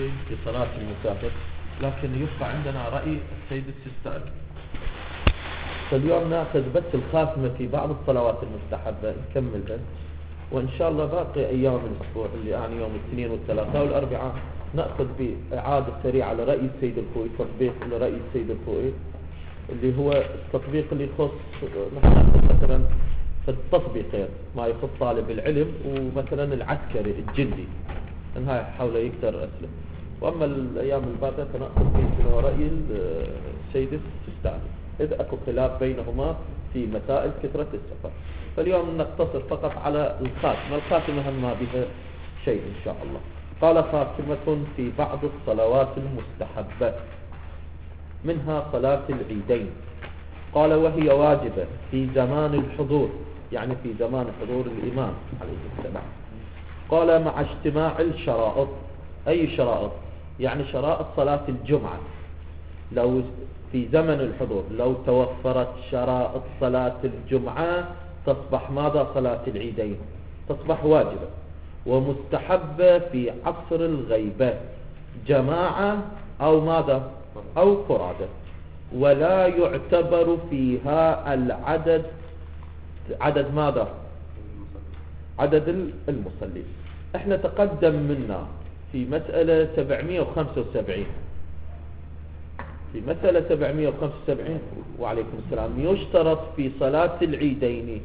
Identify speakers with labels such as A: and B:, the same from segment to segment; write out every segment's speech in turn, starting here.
A: الخوي في صلاة المسافر، لكن يبقى عندنا رأي السيد السيستاني. فاليوم ناخذ بس الخاتمة في بعض الصلوات المستحبة نكملها، وإن شاء الله باقي أيام الأسبوع اللي يعني يوم الاثنين والثلاثاء والأربعاء نأخذ بإعادة سريعة لرأي السيد الخوي، تطبيق لرأي السيد الخوي اللي هو التطبيق اللي يخص نحن مثلا في التطبيقين ما يخص طالب العلم ومثلا العسكري الجندي، ان هاي حوله يقدر أسلم. وأما الأيام الباقية فنأخذ فيه رأي السيد السيستاني إذا أكو خلاف بينهما في مسائل كثرة السفر. فاليوم نقتصر فقط على الخاتمة. الخاتمة هم ما بها شيء إن شاء الله. قال خاتمة في بعض الصلوات المستحبة منها صلاة العيدين. قال وهي واجبة في زمان الحضور، يعني في زمان حضور الإمام عليه السلام. قال مع اجتماع الشرائط. أي شرائط؟ يعني شرائط صلاة الجمعة. لو في زمن الحضور لو توفرت شرائط صلاة الجمعة تصبح ماذا؟ صلاة العيدين تصبح واجبة ومستحبة في عصر الغيبة، جماعة أو ماذا؟ أو فرادة. ولا يعتبر فيها العدد، عدد ماذا؟ عدد المصلين. احنا تقدم منا في مسألة 775، في مسألة 775 وعليكم السلام يشترط في صلاة العيدين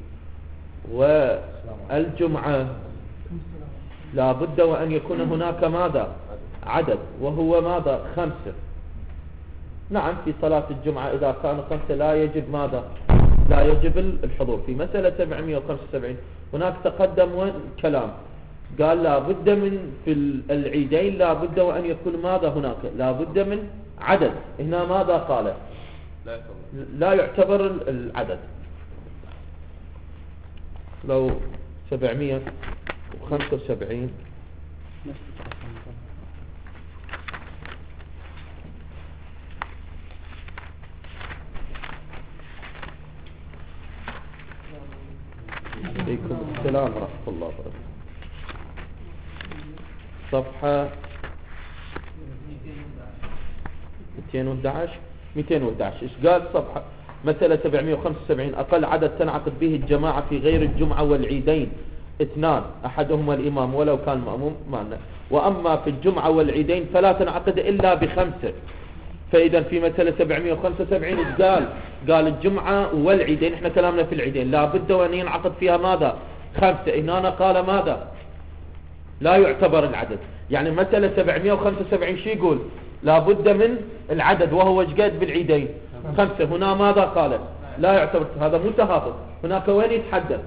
A: والجمعة لا بد وأن يكون هناك ماذا؟ عدد، وهو ماذا؟ 5. نعم في صلاة الجمعة إذا كان 5 لا يجب ماذا؟ لا يجب الحضور. في مسألة 775 هناك تقدم كلام قال لا بد من في العيدين لا بد وأن يكون ماذا هناك؟ لا بد من عدد. هنا ماذا قال؟ لا يعتبر العدد. لو 775 عليكم السلام ورحمة الله وبركاته. صفحة 211 ايش قال؟ صفحة مسألة 775 أقل عدد تنعقد به الجماعة في غير الجمعة والعيدين 2، أحدهما الإمام ولو كان مأموم معنا. وأما في الجمعة والعيدين فلا تنعقد إلا ب5. فإذا في مسألة 775 قال الجمعة والعيدين، احنا كلامنا في العيدين لا بد وأن ينعقد فيها ماذا؟ 5. هنا قال ماذا؟ لا يعتبر العدد. يعني مسألة 775 شو يقول؟ لا بد من العدد وهو قد بالعيدين 5. هنا ماذا قال؟ لا يعتبر. هذا مو تهافت. هناك وين يتحدث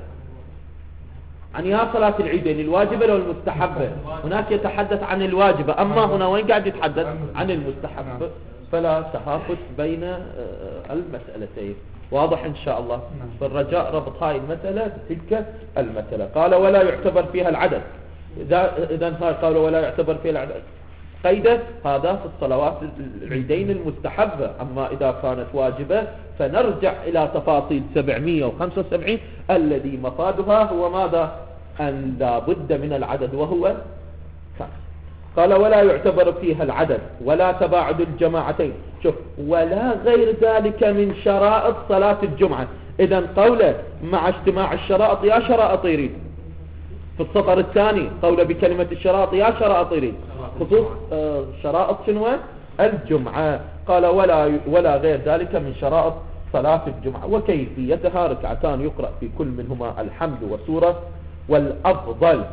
A: عن يا صلاة العيدين الواجبة لو المستحبة؟ هناك يتحدث عن الواجبة، أما هنا وين قاعد يتحدث عن المستحبة؟ فلا تهافت بين المسألتين. واضح إن شاء الله. فالرجاء ربط هاي المسألة بتلك المسألة. قال ولا يعتبر فيها العدد. إذا هاي قال ولا يعتبر فيها العدد قيدة هذا في الصلوات العيدين المستحبة. أما إذا كانت واجبة فنرجع إلى تفاصيل 775 الذي مفادها هو ماذا؟ أن لا بد من العدد وهو 5. قال ولا يعتبر فيها العدد ولا تباعد الجماعتين. شوف ولا غير ذلك من شرائط صلاة الجمعة. إذن قوله مع اجتماع الشرائط يا شرائط يريد في السطر الثاني قوله بكلمة الشرائط يا شرائط يريد خصوص شرائط شنو؟ الجمعة. قال ولا غير ذلك من شرائط صلاة الجمعة. وكيفيتها ركعتان يقرأ في كل منهما الحمد وسورة، والأفضل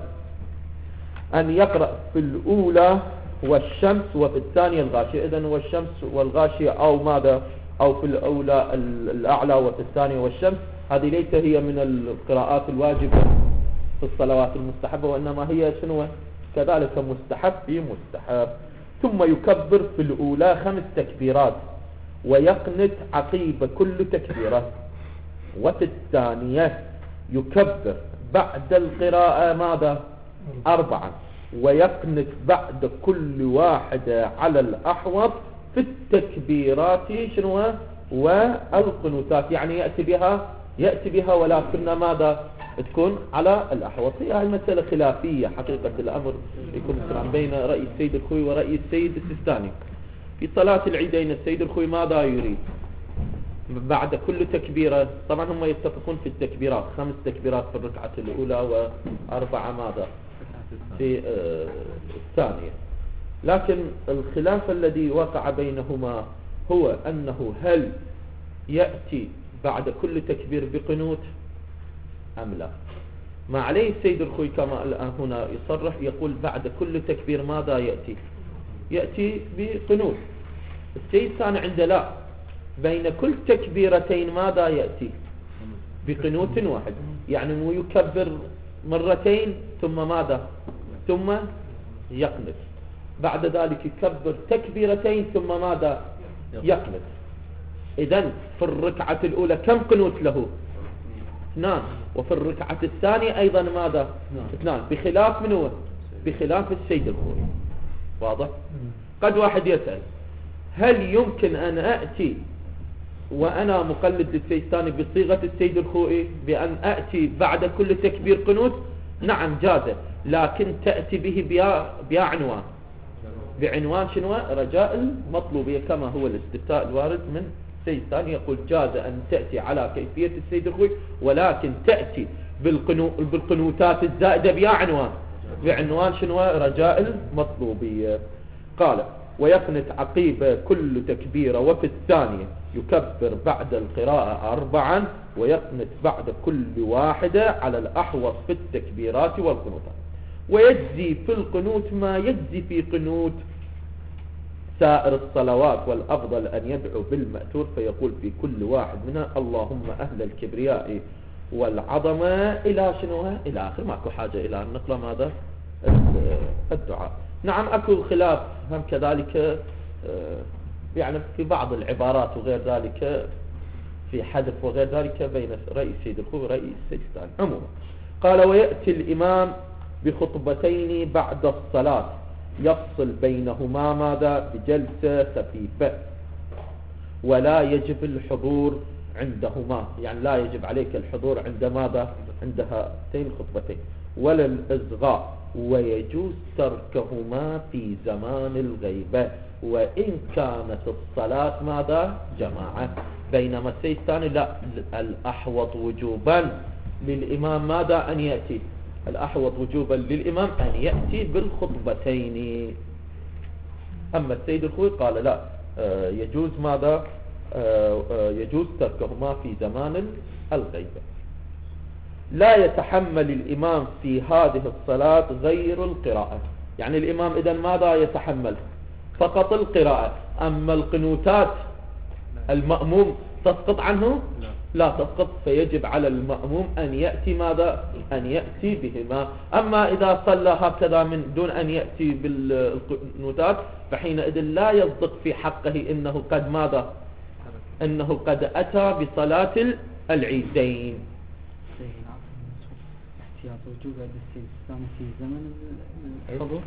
A: أن يقرأ في الأولى والشمس وفي الثانية الغاشية. إذن والشمس والغاشية أو ماذا؟ أو في الأولى الأعلى وفي الثانية والشمس. هذه ليس هي من القراءات الواجبة في الصلوات المستحبة، وإنما هي شنو؟ كذلك مستحب في مستحب. ثم يكبر في الأولى 5 تكبيرات ويقنت عقيب كل تكبيرة. وفي الثانية يكبر بعد القراءة ماذا؟ 4 ويقنت بعد كل واحدة على الأحوط في التكبيرات شنو؟ والقنوتات. يعني يأتي بها ولكن ماذا؟ تكون على الأحوط. هي المسألة خلافية حقيقة الأمر، يكون مثلا بين رأي السيد الخوي ورأي السيد السيستاني. في صلاة العيدين السيد الخوي ماذا يريد؟ بعد كل تكبيرة، طبعا هم يتفقون في التكبيرات، 5 تكبيرات في الركعة الأولى و4 ماذا في الثانية. لكن الخلاف الذي وقع بينهما هو أنه هل يأتي بعد كل تكبير بقنوت أم لا. ما عليه السيد الخوي كما الآن هنا يصرح، يقول بعد كل تكبير ماذا يأتي بقنوت. السيد الثاني عنده لا، بين كل تكبيرتين ماذا يأتي بقنوت واحد، يعني مو يكبر مرتين ثم ماذا ثم يقنت، بعد ذلك يكبر تكبيرتين ثم ماذا يقنت. إذن في الركعة الأولى كم قنوت له؟ 2. وفي الركعة الثانية أيضا ماذا 2، بخلاف من هو؟ بخلاف السيد الخوي. واضح؟ قد واحد يسأل هل يمكن أن أأتي وأنا مقلد للسيد الثاني بصيغة السيد الخوئي بأن أأتي بعد كل تكبير قنوت؟ نعم جازة، لكن تأتي به بعنوان، بعنوان شنو؟ رجاء المطلوبية، كما هو الاستفتاء الوارد من السيد الثاني يقول جاز أن تأتي على كيفية السيد الخوئي، ولكن تأتي بالقنوتات الزائدة بعنوان شنو؟ رجاء المطلوبية. قال ويقنت عقيب كل تكبيرة، وفي الثانية يكبر بعد القراءة 4 ويقنت بعد كل واحدة على الأحوط في التكبيرات والقنوتات. ويجزي في القنوت ما يجزي في قنوت سائر الصلوات، والأفضل أن يدعو بالمأثور فيقول في كل واحد منها اللهم أهل الكبرياء والعظمة إلى شنو؟ إلى آخر، ماكو حاجة إلى أن نقرأ ماذا الدعاء. نعم أكو خلاف هم كذلك يعني في بعض العبارات وغير ذلك، في حذف وغير ذلك، بين رأي السيد الخوي ورأي السيد الثاني. عموما قال ويأتي الإمام بخطبتين بعد الصلاة يفصل بينهما ماذا بجلسة خفيفة، ولا يجب الحضور عندهما، يعني لا يجب عليك الحضور عند ماذا عند هاتين الخطبتين، ولا الإصغاء، ويجوز تركهما في زمان الغيبة وإن كانت الصلاة ماذا جماعة. بينما السيد الثاني لا، الأحوط وجوبا للإمام ماذا أن يأتي، الأحوط وجوبا للإمام أن يأتي بالخطبتين. أما السيد الخوي قال لا، يجوز ماذا يجوز تركهما في زمان الغيبة. لا يتحمل الإمام في هذه الصلاة غير القراءة، يعني الإمام إذن ماذا يتحمل؟ فقط القراءة. أما القنوتات المأموم تسقط عنه؟ لا تسقط، فيجب على المأموم أن يأتي ماذا؟ أن يأتي بهما. أما إذا صلى هكذا من دون أن يأتي بالقنوتات فحينئذ لا يصدق في حقه إنه قد ماذا؟ إنه قد أتى بصلاة العيدين.
B: احتياط وجوب الاستثناء في زمن الحضور،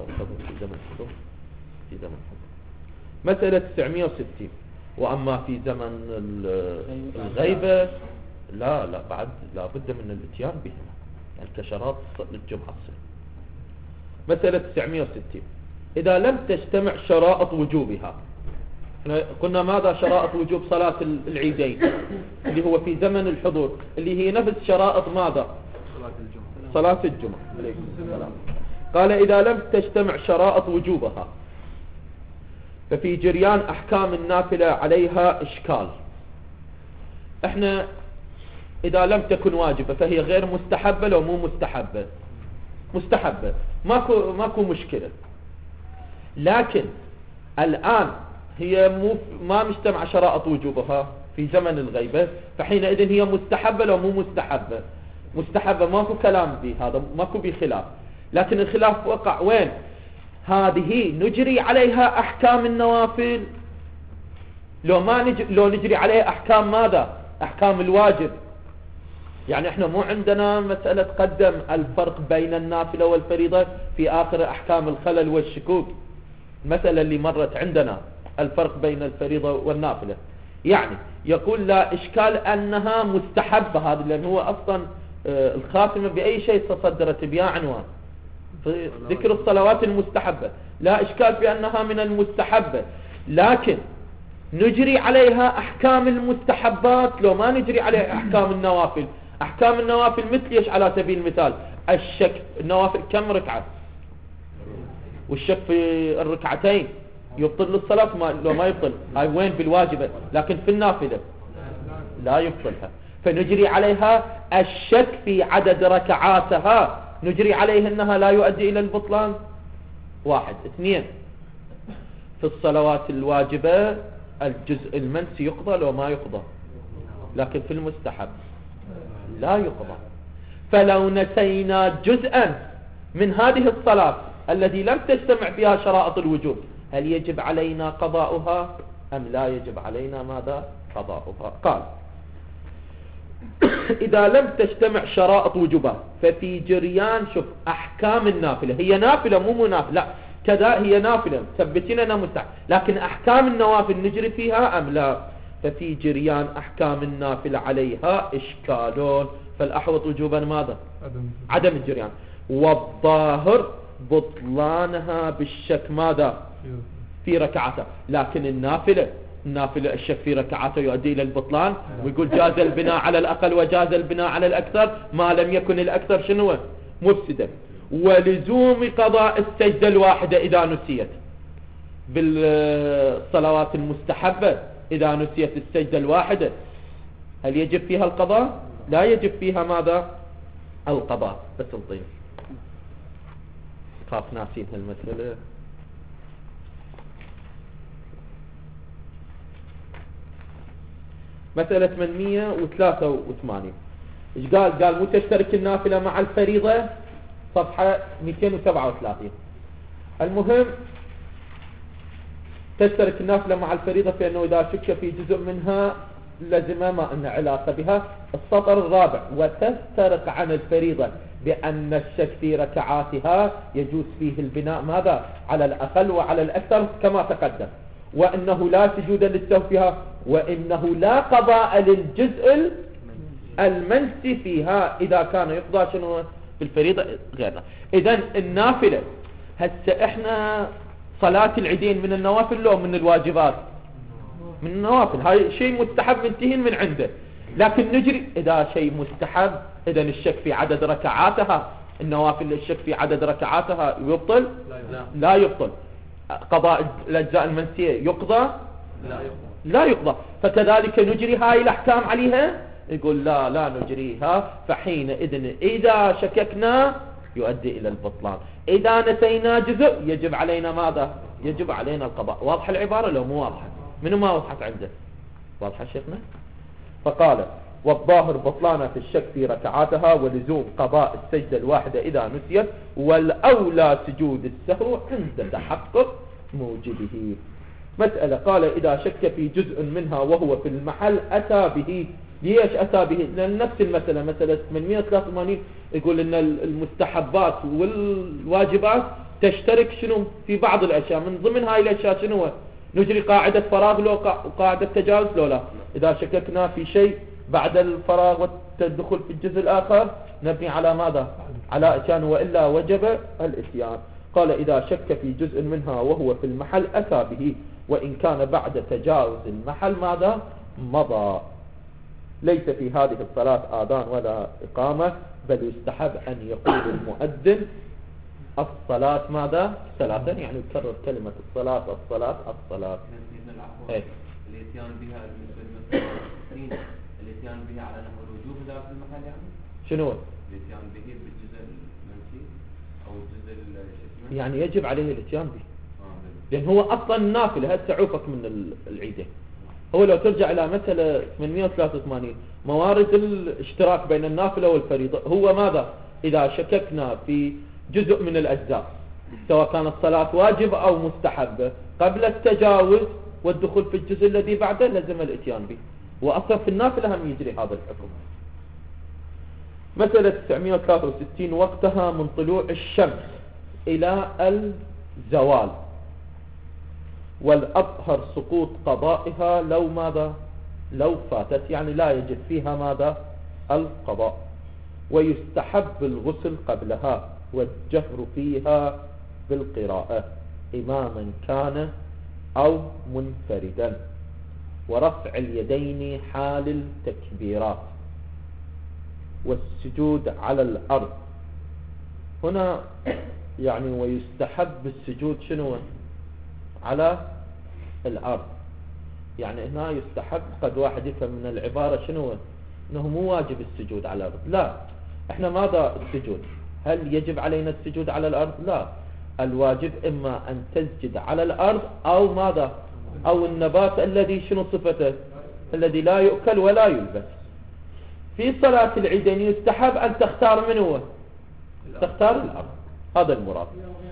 A: في زمن الحضور. مسألة 960. وأما في زمن الغيبة لا بعد لا بد من الاتيان بهما، يعني كشراط للجمعة الصلاة. مسألة 960. إذا لم تجتمع شرائط وجوبها، قلنا ماذا شرائط وجوب صلاة العيدين اللي هو في زمن الحضور، اللي هي نفس شرائط ماذا؟ صلاة الجمعة. عليكم السلام. قال إذا لم تجتمع شرائط وجوبها ففي جريان أحكام النافلة عليها إشكال. احنا إذا لم تكن واجبة فهي غير مستحبة، لو مو مستحبة مستحبة ماكو مشكلة. لكن الآن هي ما مجتمع شرائط وجوبها في زمن الغيبة، فحينئذ هي مستحبة لو مو مستحبة؟ مستحبة، ماكو كلام بهذا، ماكو بخلاف. لكن الخلاف وقع وين؟ هذه نجري عليها أحكام النوافل لو نجري عليها أحكام ماذا؟ أحكام الواجب. يعني احنا مو عندنا مسألة قدم الفرق بين النافلة والفريضة في آخر أحكام الخلل والشكوك، المسألة اللي مرت عندنا الفرق بين الفريضة والنافلة. يعني يقول لا إشكال أنها مستحبة هذا، لأن هو أصلا الخاتمة بأي شيء تصدرت بها عنوان في ذكر الصلوات المستحبة، لا إشكال في أنها من المستحبة، لكن نجري عليها أحكام المستحبات لو ما نجري عليها أحكام النوافل. أحكام النوافل مثل إيش؟ على سبيل المثال الشك، النوافل كم ركعة؟ والشك في الركعتين يبطل الصلاة لو ما يبطل، هاي وين بالواجبة، لكن في النافلة لا يبطلها. فنجري عليها الشك في عدد ركعاتها، نجري عليه أنها لا يؤدي إلى البطلان. واحد. اثنين، في الصلوات الواجبة الجزء المنسي يقضى لو ما يقضى، لكن في المستحب لا يقضى. فلو نسينا جزءا من هذه الصلاة الذي لم تجتمع فيها شرائط الوجوب، هل يجب علينا قضاؤها أم لا يجب علينا ماذا؟ قضاؤها. قال إذا لم تجتمع شرائط وجوبها ففي جريان، شوف أحكام النافلة، هي نافلة مو نافلة، لا كذا هي نافلة ثبتين أنها مستحب، لكن أحكام النوافل نجري فيها أم لا؟ ففي جريان أحكام النافلة عليها إشكالون، فالأحوط وجوبا ماذا؟ عدم الجريان. والظاهر بطلانها بالشك ماذا؟ في ركعته. لكن النافلة الشك في ركعته يؤدي إلى البطلان، ويقول جاز البناء على الأقل وجاز البناء على الأكثر ما لم يكن الأكثر شنو؟ مفسدا. ولزوم قضاء السجدة الواحدة إذا نسيت. بالصلوات المستحبة إذا نسيت السجدة الواحدة هل يجب فيها القضاء؟ لا يجب فيها ماذا؟ القضاء. بس الطيب خاف ناسين هالمسألة. مسألة 883 ايش قال؟ قال متشترك النافلة مع الفريضة، صفحة 237. المهم تشترك النافلة مع الفريضة في أنه إذا شك في جزء منها لزم ما أن علاقة بها. السطر الرابع وتفترق عن الفريضة بأن الشك في ركعاتها يجوز فيه البناء ماذا؟ على الأقل وعلى الأكثر كما تقدم، وأنه لا سجود للسهو فيها، وإنه لا قضاء للجزء المنسي فيها إذا كان يقضى شنو في الفريضة غيرنا. إذن النافلة هسه إحنا صلاة العيدين من النوافل لو من الواجبات؟ من النوافل، هاي شيء مستحب منتهين من عنده، لكن نجري إذا شيء مستحب. إذن الشك في عدد ركعاتها، النوافل الشك في عدد ركعاتها يبطل؟ لا يبطل. قضاء الأجزاء المنسية يقضى؟ لا يقضى. فكذلك نجري هاي الأحكام عليها؟ يقول لا نجريها. فحينئذ إذا شككنا يؤدي إلى البطلان، إذا نسينا جزء يجب علينا ماذا؟ يجب علينا القضاء. واضحة العبارة لو مو واضحة؟ منو ما وضحت عنده؟ واضحة شيخنا؟ فقال والظاهر بطلانها في الشك في ركعاتها ولزوم قضاء السجدة الواحدة إذا نسيت، والأولى سجود السهو عند تحقق موجبه. مسألة قال إذا شك في جزء منها وهو في المحل أتى به. ليش أتى به؟ لأن نفس المسألة، مسألة 883 يقول إن المستحبات والواجبات تشترك شنو في بعض الأشياء، من ضمن هاي الأشياء شنو؟ نجري قاعدة فراغ لو قاعدة تجاوز لو لا. إذا شككنا في شيء بعد الفراغ والتدخل في الجزء الآخر نبني على ماذا؟ على إتيان، وإلا وجب الإتيان. قال إذا شك في جزء منها وهو في المحل أتى به، وإن كان بعد تجاوز المحل ماذا؟ مضى. ليس في هذه الصلاة آذان ولا إقامة، بل يستحب أن يقول المؤذن الصلاة ماذا؟ صلاة، يعني يكرر كلمة الصلاة الصلاة الصلاة.
C: الاتيان بها الاتيان بها على نحو الوجوب إذا في المحل، يعني
A: شنو؟
C: الاتيان به بالجزء المنسي أو الجزء
A: يعني يجب عليه الاتيان به، لأن هو أصلا نافلة. هسه عوفك من العيدين. هو لو ترجع إلى مسألة 883 موارد الاشتراك بين النافلة والفريضة، هو ماذا؟ إذا شككنا في جزء من الأجزاء سواء كانت الصلاة واجب أو مستحبة قبل التجاوز والدخول في الجزء الذي بعده لازم الاتيان به، وأصلا في النافلة هم يجري هذا الحكم. مسألة 963 وقتها من طلوع الشمس إلى الزوال، والأظهر سقوط قضائها لو ماذا؟ لو فاتت، يعني لا يجب فيها ماذا؟ القضاء. ويستحب الغسل قبلها والجهر فيها بالقراءة إماما كان أو منفردا، ورفع اليدين حال التكبيرات، والسجود على الأرض. هنا يعني ويستحب السجود شنو على الأرض، يعني هنا يستحب. قد واحد يفهم من العبارة شنو انه مو واجب السجود على الأرض. لا، احنا ماذا السجود؟ هل يجب علينا السجود على الأرض؟ لا، الواجب إما أن تسجد على الأرض أو ماذا، أو النبات الذي شنو صفته، الذي لا يؤكل ولا يلبس. في صلاة العيدين يستحب أن تختار من هو، تختار الأرض، هذا المراد.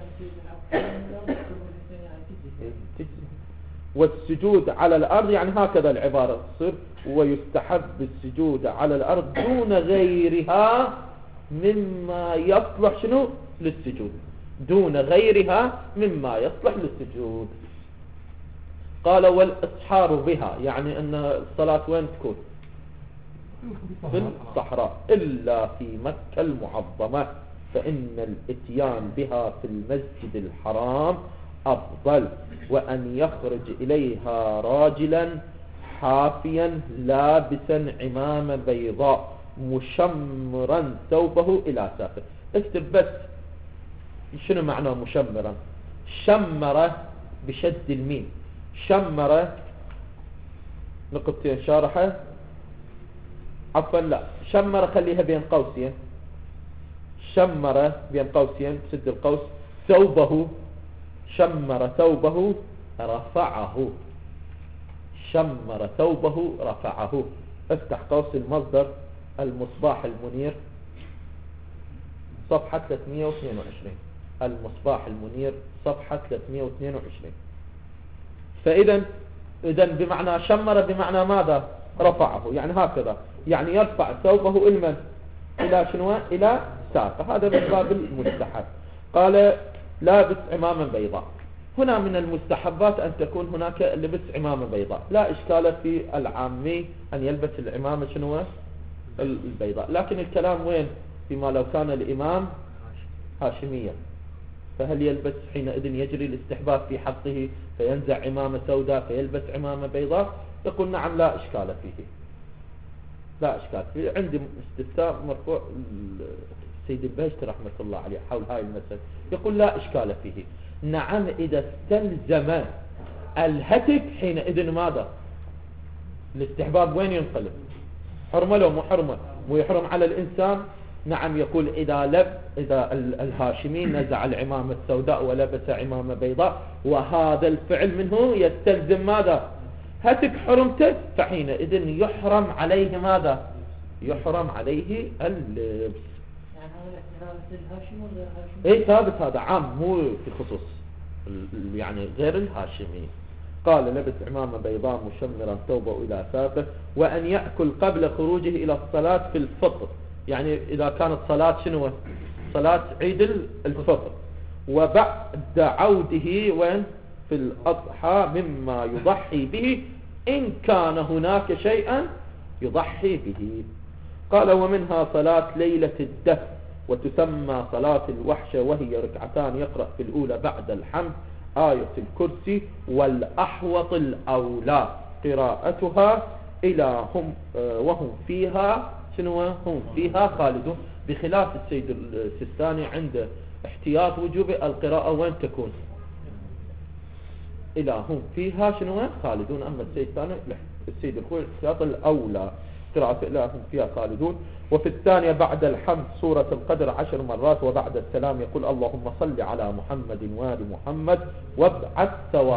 A: والسجود على الأرض يعني هكذا العبارة تصير، ويستحب السجود على الأرض دون غيرها مما يصلح شنو للسجود، دون غيرها مما يصلح للسجود. قال والإصحار بها، يعني أن الصلاة وين تكون؟ في الصحراء، إلا في مكة المعظمة، فإن الاتيان بها في المسجد الحرام أفضل، وأن يخرج إليها راجلا حافيا لابسا عمامة بيضاء مشمرا ثوبه إلى ساقه. اكتب بس شنو معنى مشمرا. شمرة بشد الميم، شمرة نقطتين شارحة، عفوا لا، شمرة خليها بين قوسين، شمرة بين قوسين سد القوس، ثوبه، شمر ثوبه رفعه، شمر ثوبه رفعه. افتح قوس المصدر المصباح المنير صفحة 322، المصباح المنير صفحة 322. فإذا بمعنى شمر بمعنى ماذا؟ رفعه، يعني هكذا، يعني يرفع ثوبه إلى إلى شنو؟ إلى ساقه. هذا من باب المستحب. قال لابس عمامة بيضاء. هنا من المستحبات أن تكون هناك لبس عمامة بيضاء، لا إشكال في العامي أن يلبس العمامة شنو البيضاء، لكن الكلام وين؟ فيما لو كان الإمام هاشميا، فهل يلبس حينئذ يجري الاستحباب في حقه فينزع عمامة سوداء فيلبس عمامة بيضاء؟ يقول نعم لا إشكال فيه، لا إشكال فيه. عندي استفسار مرفوع السيد البهشتي رحمة الله عليه حول هاي المسألة، يقول لا إشكال فيه. نعم إذا استلزم الهتك حينئذ ماذا؟ الاستحباب وين ينقلب؟ حرمة لو مو حرمة؟ مو يحرم على الإنسان. نعم يقول إذا الهاشمي نزع العمامة السوداء ولبس عمامة بيضاء وهذا الفعل منه يستلزم ماذا؟ هتك حرمته، فحينئذ يحرم عليه ماذا؟ يحرم عليه اللبس.
B: يعني هذا الاعتراف الهاشمي ولا الهاشمي؟
A: اي ثابت، هذا عام مو في خصوص يعني غير الهاشمي. قال لبس عمامة بيضاء مشمرا ثوبه إلى ساقه، وأن يأكل قبل خروجه إلى الصلاة في الفطر، يعني إذا كانت صلاة شنو؟ صلاة عيد الفطر، وبعد عوده وين؟ في الأضحى مما يضحي به إن كان هناك شيئا يضحي به. قال ومنها صلاة ليلة الدف، وتسمى صلاة الوحشة، وهي ركعتان يقرأ في الأولى بعد الحمد آية الكرسي، والأحوط الأولى قراءتها إلى هم وهم فيها شنو؟ هم فيها خالدون، بخلاف السيد السيستاني عند احتياط وجوب القراءة وين تكون؟ إلى هم فيها شنو؟ خالدون. أما السيد الخوي احتياط الأولى قراءة إلى هم فيها خالدون. وفي الثانية بعد الحمد سورة القدر 10 مرات، وبعد السلام يقول اللهم صل على محمد وآل محمد وابعث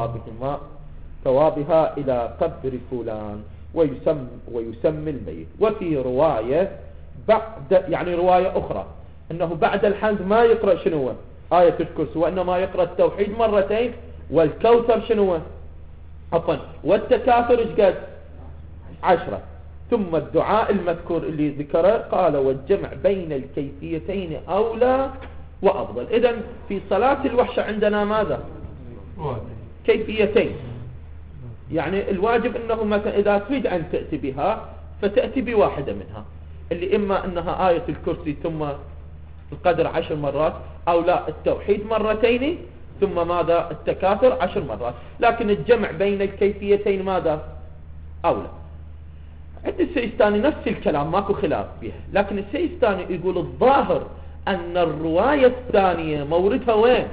A: ثوابها إلى قبر فلان، ويسمي الميت. وفي رواية بعد، يعني رواية أخرى أنه بعد الحمد ما يقرأ شنو؟ آية الكرسي، وإنما يقرأ التوحيد مرتين، والكوثر شنو؟ عفوا والتكاثر ايش قد؟ 10. ثم الدعاء المذكور اللي ذكره قال والجمع بين الكيفيتين أولى وأفضل. إذن في صلاة الوحشة عندنا ماذا؟ كيفيتين، يعني الواجب أنه مثلا إذا تريد أن تأتي بها فتأتي بواحدة منها، اللي إما أنها آية الكرسي ثم القدر 10 مرات، أو لا التوحيد مرتين ثم ماذا التكاثر 10 مرات، لكن الجمع بين الكيفيتين ماذا أولى. عند السيستاني نفس الكلام ماكو خلاف به، لكن السيستاني يقول الظاهر أن الرواية الثانية موردها وين؟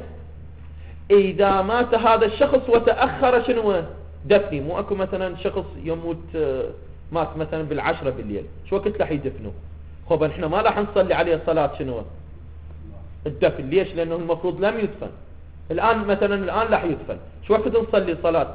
A: إذا مات هذا الشخص وتأخر شنو دفني، مو أكو مثلا شخص يموت مات مثلا بال10 بالليل، شو وقت راح يدفنه؟ خب احنا ما راح نصلي عليه صلاة شنو الدفن، ليش؟ لأنه المفروض لم يدفن. الآن مثلا الآن راح يدفن، شو وقت نصلي صلاة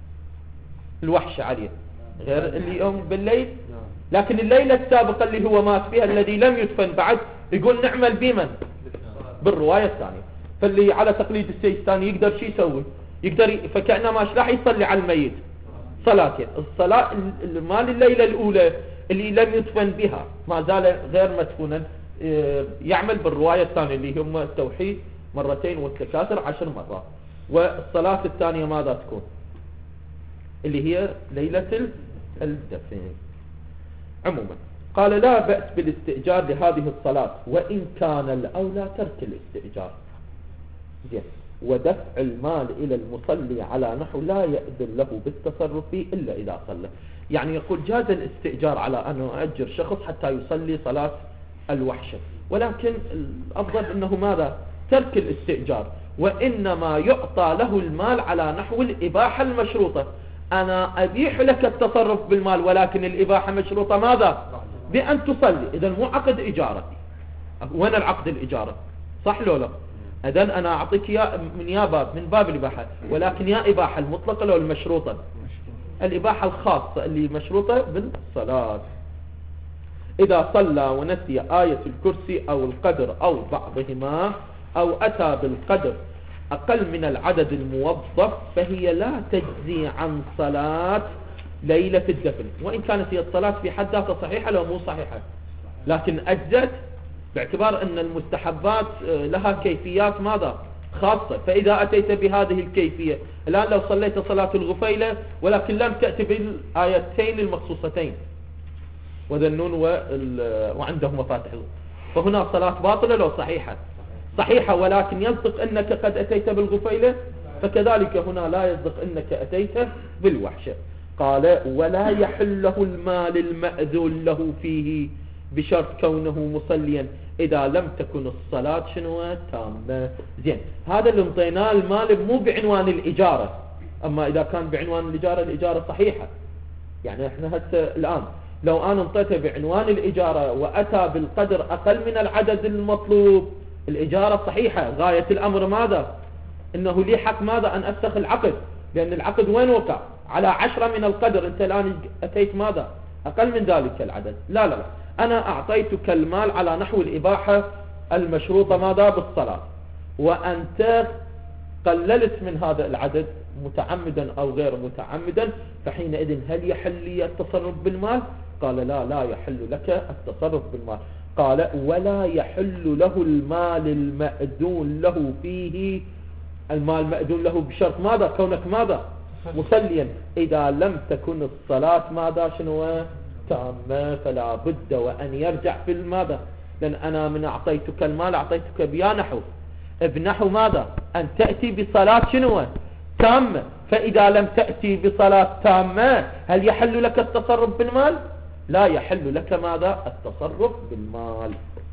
A: الوحشة عليه؟ غير اللي يوم بالليل. لكن الليلة السابقة اللي هو مات فيها الذي لم يدفن بعد يقول نعمل بمن؟ بالرواية الثانية. فاللي على تقليد السيستاني يقدر شو يسوي؟ يقدر فكأنه ماش راح يصلي على الميت صلاتين، الصلاة مال الليلة الأولى اللي لم يدفن بها ما زال غير مدفونا، يعمل بالرواية الثانية اللي هم التوحيد مرتين والتكاثر 10 مرات. والصلاة الثانية ماذا تكون؟ اللي هي ليلة الدفن. عموما قال لا بأس بالاستئجار لهذه الصلاة، وإن كان الأولى ترك الاستئجار. زين. ودفع المال إلى المصلي على نحو لا يأذن له بالتصرف فيه إلا إذا صلى. يعني يقول جاز الاستئجار على أن أؤجر شخص حتى يصلي صلاة الوحشة، ولكن الأفضل أنه ماذا؟ ترك الاستئجار، وإنما يعطى له المال على نحو الإباحة المشروطة. أنا أبيح لك التصرف بالمال، ولكن الإباحة مشروطة ماذا؟ بأن تصلي. إذا مو عقد إجارة. وين العقد الإجارة؟ صح لو لا؟ إذا أنا أعطيك يا من يا باب من باب الإباحة، ولكن يا إباحة المطلقة لو المشروطة؟ الإباحة الخاصة اللي مشروطة بالصلاة. إذا صلى ونسي آية الكرسي أو القدر أو بعضهما، أو أتى بالقدر أقل من العدد الموظف، فهي لا تجزي عن صلاة ليلة الدفن، وإن كانت هي الصلاة في حد ذاتها صحيحة لو مو صحيحة، لكن أجزت باعتبار أن المستحبات لها كيفيات ماذا؟ خاصة. فإذا أتيت بهذه الكيفية، الآن لو صليت صلاة الغفيلة ولكن لم تأتي بالآيتين المخصوصتين وذنون وعنده مفاتح، فهنا صلاة باطلة لو صحيحة؟ صحيحة، ولكن يصدق أنك قد أتيت بالغفيلة، فكذلك هنا لا يصدق أنك أتيت بالوحشة. قال ولا يحل له المال المأذون له فيه بشرط كونه مصليا إذا لم تكن الصلاة شنو تامة. زين، هذا اللي انطيناه المال مو بعنوان الإجارة، أما إذا كان بعنوان الإجارة، الإجارة صحيحة. يعني احنا هسه الآن لو أنا انطيته بعنوان الإجارة وأتى بالقدر أقل من العدد المطلوب، الإجارة صحيحة. غاية الأمر ماذا؟ إنه لي حق ماذا؟ أن أفسخ العقد، لأن العقد وين وقع؟ على 10 من القدر. أنت الآن أتيت ماذا؟ أقل من ذلك العدد. لا لا لا، أنا أعطيتك المال على نحو الإباحة المشروطة ماذا؟ بالصلاة، وأنت قللت من هذا العدد متعمدا أو غير متعمدا، فحينئذ هل يحل لي التصرف بالمال؟ قال لا، لا يحل لك التصرف بالمال. قال ولا يحل له المال المأذون له فيه، المال مأذون له بشرط ماذا؟ كونك ماذا؟ مصليا إذا لم تكن الصلاة ماذا؟ شنو تامة، فلا بد وأن يرجع في الماذا؟ لأن أنا من أعطيتك المال أعطيتك بيا نحو بنحو ماذا؟ أن تأتي بصلاة شنو تامة، فإذا لم تأتي بصلاة تامة هل يحل لك التصرف بالمال؟ لا يحل لك ماذا؟ التصرف بالمال.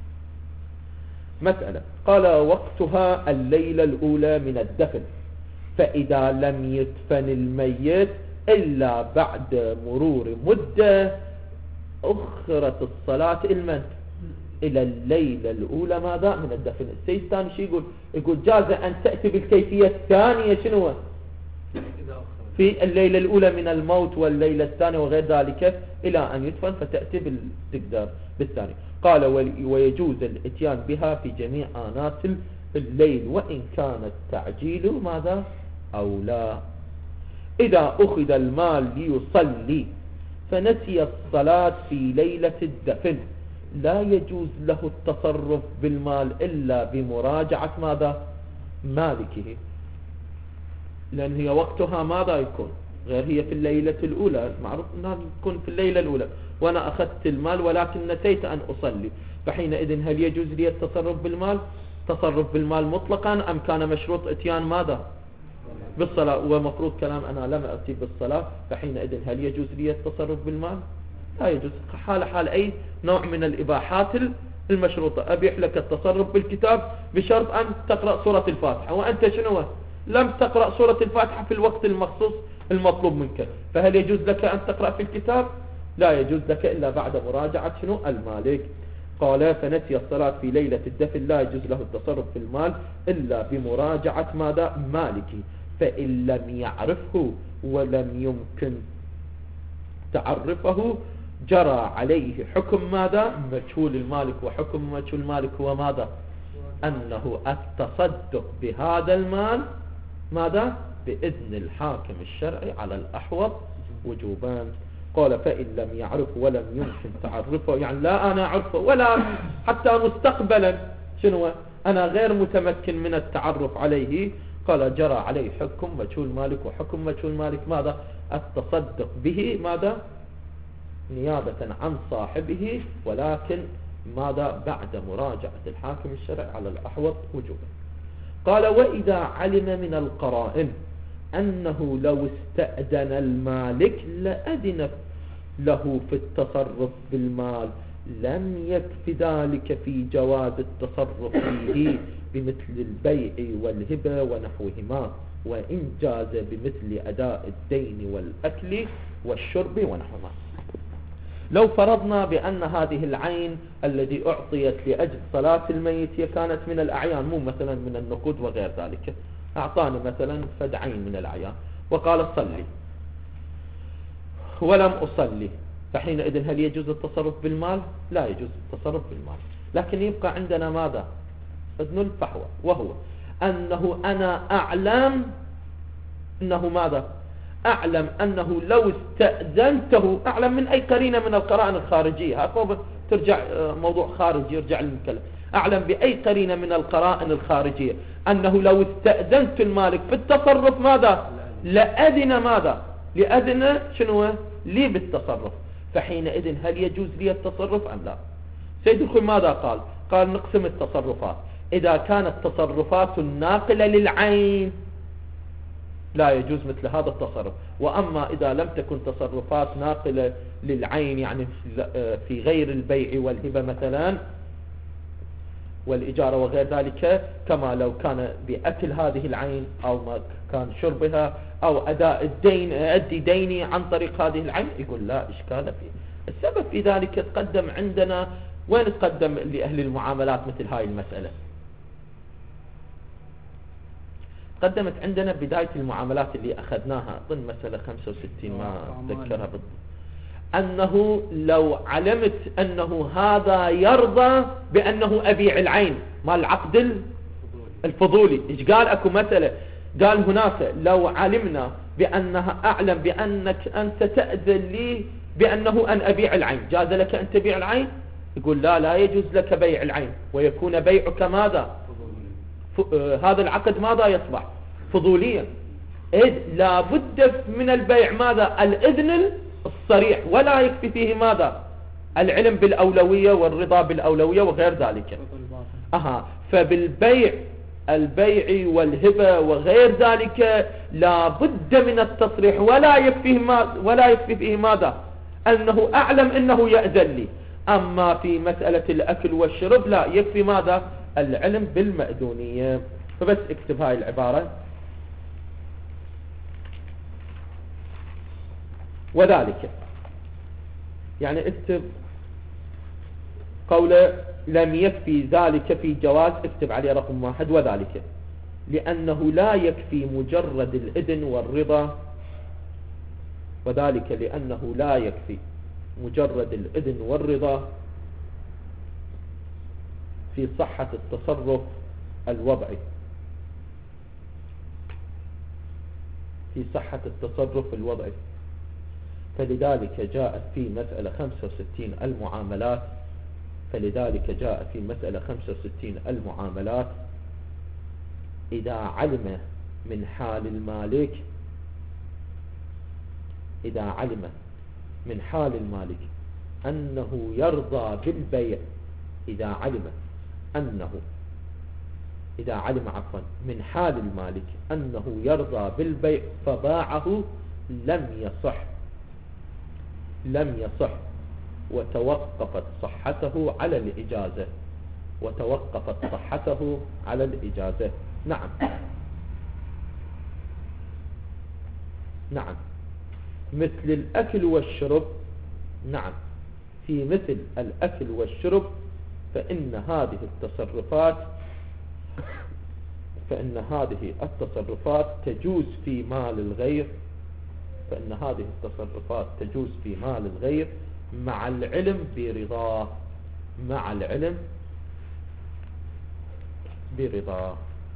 A: مسألة. قال وقتها الليلة الأولى من الدفن، فإذا لم يدفن الميت إلا بعد مرور مدة أخرت الصلاة إلى الليلة الأولى ماذا؟ من الدفن. السيستاني شو يقول؟ يقول جاز أن تأتي بالكيفية الثانية شنو؟ في الليلة الأولى من الموت والليلة الثانية وغير ذلك إلى أن يدفن، فتأتي بالاستقدار بالثاني. قال ويجوز الاتيان بها في جميع آنات الليل، وإن كان التعجيل ماذا؟ أو لا. إذا أخذ المال ليصلي فنسي الصلاة في ليلة الدفن، لا يجوز له التصرف بالمال إلا بمراجعة ماذا؟ مالكه، لأن هي وقتها ماذا يكون؟ غير هي في الليلة الأولى، معروف أنها تكون في الليلة الأولى وأنا أخذت المال ولكن نسيت أن أصلي، فحينئذ هل يجوز لي التصرف بالمال؟ تصرف بالمال مطلقا أم كان مشروط اتيان ماذا؟ بالصلاة، ومفروض كلام أنا لم أتي بالصلاة، فحينئذ هل يجوز لي التصرف بالمال؟ لا يجوز. حال أي نوع من الإباحات المشروطة، أبيح لك التصرف بالكتاب بشرط أن تقرأ سورة الفاتحة، وأنت شنو؟ لم تقرأ سورة الفاتحة في الوقت المخصوص المطلوب منك، فهل يجوز لك أن تقرأ في الكتاب؟ لا يجوز لك إلا بعد مراجعة شنو؟ المالك. قال فنسي الصلاة في ليلة الدفن لا يجوز له التصرف في المال إلا بمراجعة ماذا؟ مالكي، فإن لم يعرفه ولم يمكن تعرفه جرى عليه حكم ماذا؟ مجهول المالك، وحكم مجهول المالك هو ماذا؟ أنه التصدق بهذا المال ماذا؟ بإذن الحاكم الشرعي على الأحوط وجوبان. قال فإن لم يعرف ولم يمكن تعرفه، يعني لا أنا أعرفه ولا حتى مستقبلا شنو أنا غير متمكن من التعرف عليه، قال جرى عليه حكم مجهول مالك، وحكم مجهول مالك ماذا؟ التصدق به ماذا؟ نيابة عن صاحبه، ولكن ماذا؟ بعد مراجعة الحاكم الشرعي على الأحوط وجوبا. قال وإذا علم من القرائن أنه لو استأذن المالك لأذن له في التصرف بالمال لم يكف ذلك في جواز التصرف فيه بمثل البيع والهبة ونحوهما، وإن جاز بمثل أداء الدين والأكل والشرب ونحوهما. لو فرضنا بأن هذه العين التي أعطيت لأجل صلاة الميت هي كانت من الأعيان، مو مثلا من النقود وغير ذلك، أعطاني مثلا فد عين من الأعيان وقال صلي ولم أصلي، فحينئذ هل يجوز التصرف بالمال؟ لا يجوز التصرف بالمال. لكن يبقى عندنا ماذا؟ إذن الفحوى، وهو أنه أنا أعلم أنه ماذا؟ أعلم أنه لو استأذنته، أعلم من أي قرينة من القرائن الخارجية، هذا ترجع موضوع خارجي يرجع للمكلف، أعلم بأي قرينة من القرائن الخارجية أنه لو استأذنت المالك في التصرف ماذا؟ لأذن ماذا؟ لأذن شنو؟ لي بالتصرف، فحينئذ هل يجوز لي التصرف أم لا؟ سيد الخوي ماذا قال؟ قال نقسم التصرفات، إذا كانت تصرفات ناقلة للعين لا يجوز مثل هذا التصرف، وأما إذا لم تكن تصرفات ناقلة للعين، يعني في غير البيع والهبة مثلا والإجارة وغير ذلك، كما لو كان بأكل هذه العين أو ما كان شربها أو أداء الدين، أدي ديني عن طريق هذه العين، يقول لا إشكال فيه. السبب في ذلك تقدم عندنا، وين تقدم لأهل المعاملات مثل هاي المسألة؟ قدمت عندنا بداية المعاملات اللي أخذناها ضمن مسألة 65 ما أتذكرها بالضبط، أنه لو علمت أنه هذا يرضى بأنه أبيع العين مال العقد الفضولي، إيش قال؟ أكو مسألة قال هناك لو علمنا بأنها أعلم بأنك أنت تأذن لي بأنه أن أبيع العين، جاز لك أن تبيع العين؟ يقول لا يجوز لك بيع العين، ويكون بيعك ماذا؟ هذا العقد ماذا يصبح؟ فضوليا، إذ لا بد من البيع ماذا؟ الإذن الصريح، ولا يكفي فيه ماذا؟ العلم بالأولوية والرضا بالأولوية وغير ذلك. فبالبيع البيع والهبة وغير ذلك لا بد من التصريح، ولا يكفي فيه ماذا؟ أنه أعلم أنه يأذن لي. أما في مسألة الأكل والشرب لا يكفي ماذا؟ العلم بالمأذونية. فبس اكتب هاي العبارة، وذلك يعني اكتب قوله لم يكفي ذلك في جواز، اكتب عليه رقم 1، وذلك لأنه لا يكفي مجرد الإذن والرضا، وذلك لأنه لا يكفي مجرد الإذن والرضا في صحة التصرف الوضعي، في صحة التصرف الوضعي. فلذلك جاءت في مسألة 65 المعاملات، فلذلك جاء في مسألة 65 المعاملات إذا علم من حال المالك إذا علم من حال المالك أنه يرضى بالبيع، إذا علم من حال المالك أنه يرضى بالبيع فباعه لم يصح وتوقفت صحته على الإجازة. نعم مثل الأكل والشرب. نعم في مثل الأكل والشرب فإن هذه التصرفات تجوز في مال الغير مع العلم برضاه.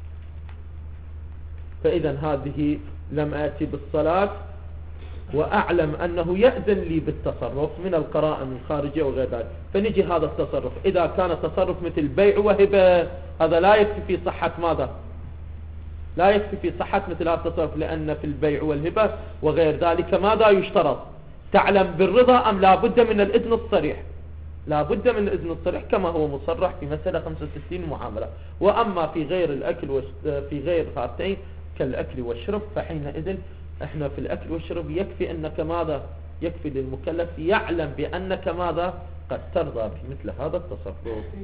A: فإذا هذه لم آتي بالصلاة وأعلم أنه يأذن لي بالتصرف من القرائن الخارجية وغير ذلك، فنجي هذا التصرف إذا كان تصرف مثل بيع وهبة، هذا لا يكفي في صحة ماذا؟ لا يكفي في صحة مثل هذا التصرف، لأن في البيع والهبة وغير ذلك ماذا يشترط؟ تعلم بالرضا أم لا بد من الإذن الصريح؟ لا بد من الإذن الصريح كما هو مصرح في مسألة 65 معاملة. وأما في غير الأكل في غير هاتين كالأكل والشرب فحينئذ احنا في الأكل والشرب يكفي أنك ماذا؟ يكفي للمكلف يعلم بأنك ماذا؟ قد ترضى بمثل هذا التصرف.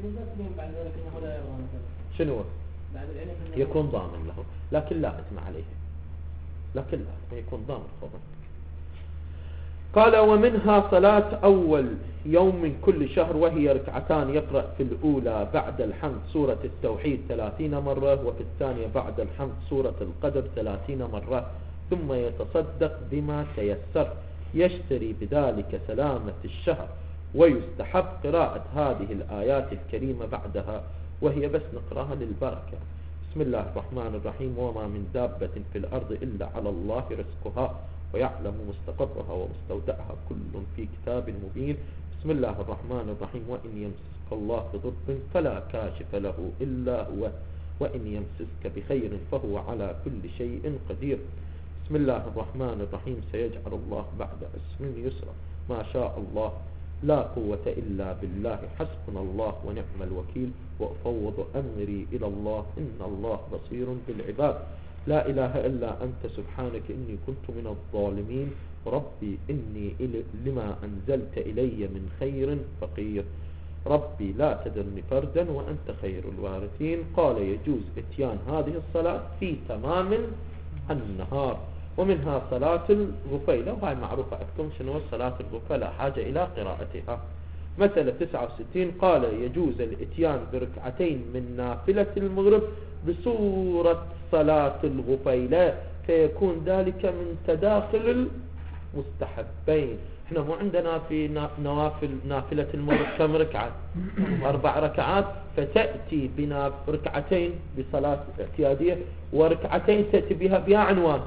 A: شنو؟ يكون ضامن له، لكن لا إثم عليه، يكون ضامن خطأ. قال ومنها صلاة أول يوم من كل شهر وهي ركعتان، يقرأ في الأولى بعد الحمد سورة التوحيد 30 مرة، وفي الثانية بعد الحمد سورة القدر 30 مرة، ثم يتصدق بما تيسر يشتري بذلك سلامة الشهر. ويستحب قراءة هذه الآيات الكريمة بعدها، وهي بس نقراها للبركة. بسم الله الرحمن الرحيم. وما من دابة في الأرض إلا على الله رزقها ويعلم مستقرها ومستودعها كل في كتاب مبين. بسم الله الرحمن الرحيم. وإن يمسسك الله بضر فلا كاشف له إلا هو، وإن يمسسك بخير فهو على كل شيء قدير. بسم الله الرحمن الرحيم. سيجعل الله بعد عسر يسرا، ما شاء الله، لا قوة إلا بالله، حسبنا الله ونعم الوكيل، وأفوض أمري إلى الله إن الله بصير بالعباد، لا إله إلا أنت سبحانك إني كنت من الظالمين، ربي إني لما أنزلت إلي من خير فقير، ربي لا تذرني فردا وأنت خير الوارثين. قال يجوز إتيان هذه الصلاة في تمام النهار. ومنها صلاة الغفيلة، وهي معروفة عندكم شنو صلاة الغفيلة، لا حاجة إلى قراءتها. مثل 69 قال يجوز الاتيان بركعتين من نافلة المغرب بصورة صلاة الغفيلة، فيكون ذلك من تداخل المستحبين. احنا مو عندنا في نافلة المغرب كم ركعة؟ 4 ركعات، فتأتي ركعتين بصلاة اعتيادية، وركعتين تأتي بها بعنوان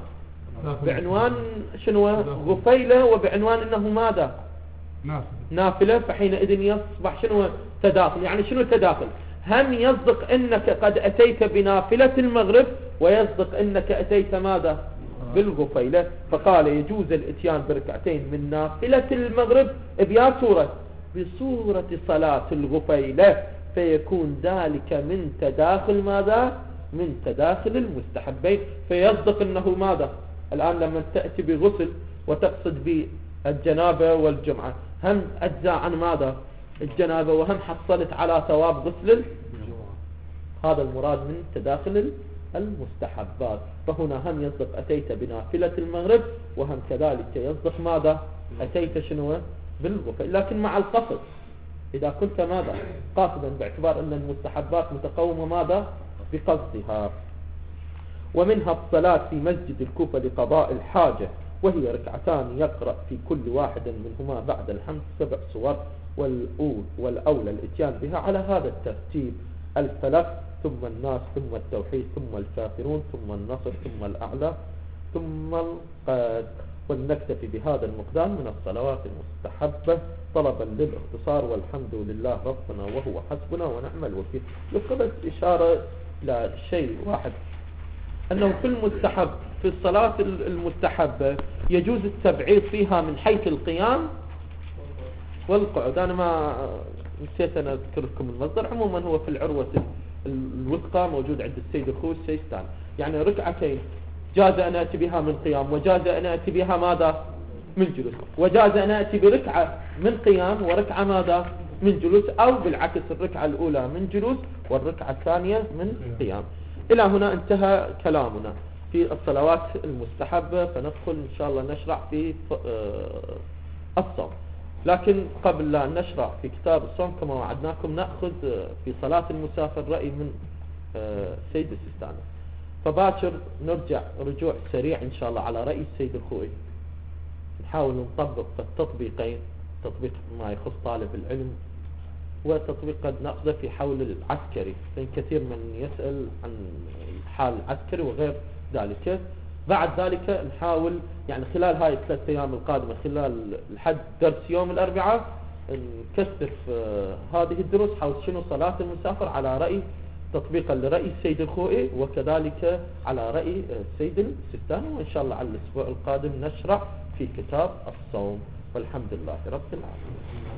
A: شنو؟ غفيلة، وبعنوان انه ماذا؟ نافلة. فحينئذ يصبح شنو تداخل. يعني شنو تداخل؟ هم يصدق انك قد اتيت بنافلة المغرب، ويصدق انك اتيت ماذا؟ بالغفيلة. فقال يجوز الاتيان بركعتين من نافلة المغرب بيا سورة، بصورة صلاة الغفيلة، فيكون ذلك من تداخل ماذا؟ من تداخل المستحبين. فيصدق انه ماذا؟ الآن لما تأتي بغسل وتقصد بالجنابة والجمعة، هم أجزاء عن ماذا؟ الجنابة، وهم حصلت على ثواب غسل هذا المراد من تداخل المستحبات. فهنا هم يصدق أتيت بنافلة المغرب، وهم كذلك يصدق ماذا؟ أتيت شنو؟ بالغفل، لكن مع القصد. إذا كنت ماذا؟ قاصدا، باعتبار أن المستحبات متقومة ماذا؟ بقصدها. ومنها الصلاة في مسجد الكوفة لقضاء الحاجة، وهي ركعتان يقرأ في كل واحد منهما بعد الحمد 7 سور، والأولى الاتيان بها على هذا الترتيب: الفلق، ثم الناس، ثم التوحيد، ثم الكافرون، ثم النصر، ثم الأعلى، ثم القاد. ولنكتفي بهذا المقدار من الصلوات المستحبة طلبا للاختصار، والحمد لله ربنا وهو حسبنا ونعم الوكيل. يقبل إشارة إلى شيء واحد أنه في المستحب في الصلاة المستحبة يجوز التبعيض فيها من حيث القيام والقعود. أنا ما نسيت أن أذكر لكم المصدر. عموما هو في العروة الوثقى موجود عند السيد الخوي السيستاني، يعني ركعتين جاز أن أتي بها من قيام، وجاز أن أتي بها ماذا من جلوس، وجاز أن أتي بركعة من قيام وركعة ماذا من جلوس، أو بالعكس الركعة الأولى من جلوس والركعة الثانية من قيام. إلى هنا انتهى كلامنا في الصلوات المستحبة، فندخل إن شاء الله نشرع في الصوم. لكن قبل لا نشرع في كتاب الصوم كما وعدناكم نأخذ في صلاة المسافر رأي من سيد السيستاني. فباكر نرجع رجوع سريع إن شاء الله على رأي السيد الخوئي، نحاول نطبق التطبيقين، تطبيق ما يخص طالب العلم وتطبيق قد نأخذه في حول العسكري، لأن كثير من يسأل عن حال العسكري وغير ذلك. بعد ذلك نحاول يعني خلال هاي الثلاث أيام القادمة، خلال الحد درس يوم الأربعاء، نكثف هذه الدروس حول شنو صلاة المسافر على رأي تطبيقا لرأي السيد الخوئي، وكذلك على رأي السيد السيستاني. وإن شاء الله على الأسبوع القادم نشرع في كتاب الصوم، والحمد لله رب العالمين.